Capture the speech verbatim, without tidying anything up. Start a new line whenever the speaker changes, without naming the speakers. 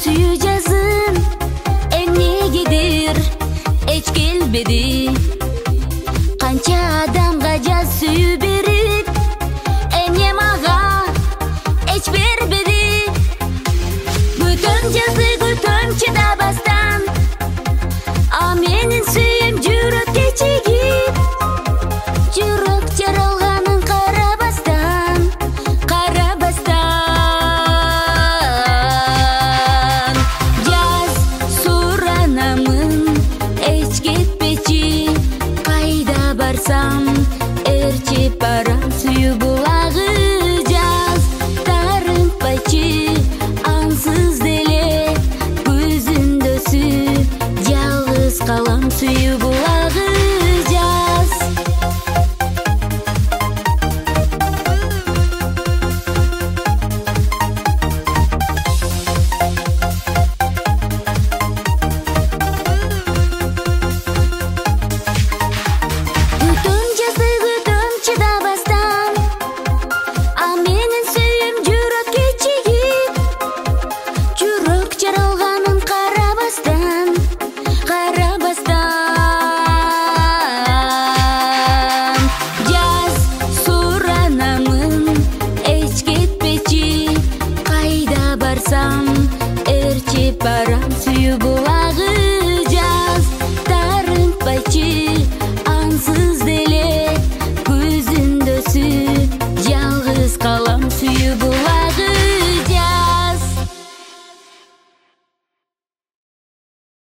сүйүү жазым эмнегедир эч келбеди. Канча адамга жаз сүйүү берип эмне мага эч бербеди. Күтөм жазды күтөм чыдабастан, а менин сүйүм жүрөк кечигип, жүрөк жаралганын карабастан, карабастан. Жаз суранамын эч кетпечи, кайда барсам эрчип барам сүйүү булагы. Жаз тарынпайчы ансыз деле, көзүндөсү жалгыз калам сүйүү булагы. Жаз күтөм жазды күтөм чыдабастан, а менин сүйүм жүрөк кечигип, жүрөк жаралганын карабастан, карабастан. Жаз суранамын эч кетпечи, кайда барсам эрчип барам сүйүү булагы.